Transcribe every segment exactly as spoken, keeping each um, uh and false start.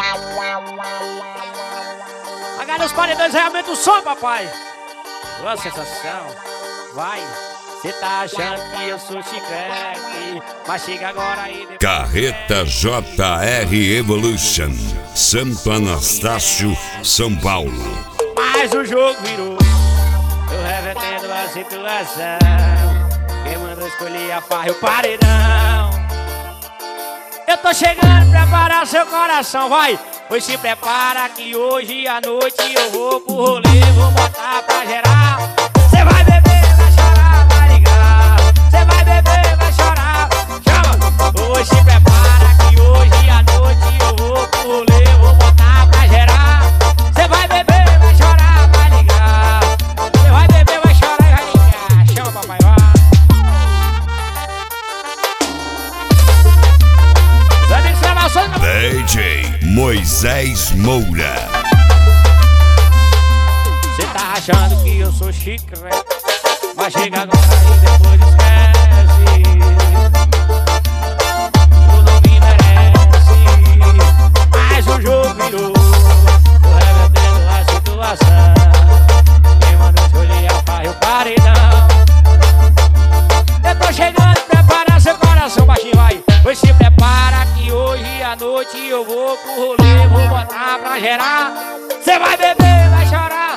Agarra os paredões, realmente o som, papai. Boa sensação. Vai. Cê tá achando que eu sou chiclete, mas chega agora aí depois. Carreta J R Evolution, Santo Anastácio, São Paulo. Mas o jogo virou, eu revertendo a situação. Quem mandou escolher a farra e o paredão. Eu tô chegando, prepara seu coração, vai. Pois se prepara que hoje à noite eu vou pro rolê, vou botar pra gerar. Cê vai beber, vai chorar, vai ligar. Cê vai beber, vai chorar, chama. Pois se prepara que hoje à noite eu vou pro rolê, vou botar pra gerar. Cê vai beber, vai chorar, vai ligar. Cê vai beber, vai chorar e vai ligar. Chama, papai, vai. D J Moisés Moura. Cê tá achando que eu sou chiclete, mas chega agora e depois esquece. Tu não me merece, mas o jogo virou, tô revertendo a situação. Quem mandou escolher a farra e o paredão. Eu tô chegando, prepara seu coração, baixinho, vai. Pois se prepara que hoje à noite eu vou pro rolê, vou botar pra gerar. Cê vai beber, vai chorar.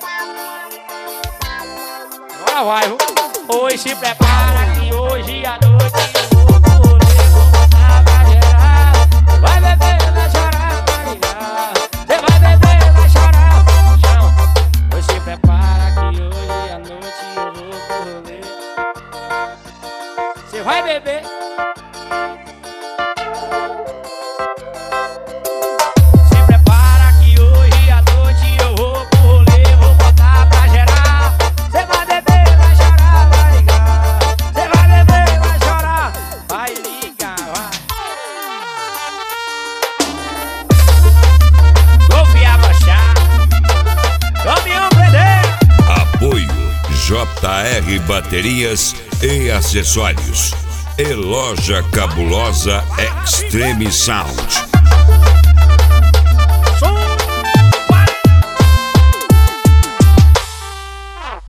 Agora vai, viu? Pois se prepara que hoje à noite eu vou pro rolê, vou botar pra gerar. Vai beber, vai chorar, vai ligar. Cê vai beber, vai chorar, chama. Pois se prepara que hoje à noite eu vou pro rolê. Cê vai beber. J R Baterias e Acessórios e Loja Cabulosa Extreme Sound.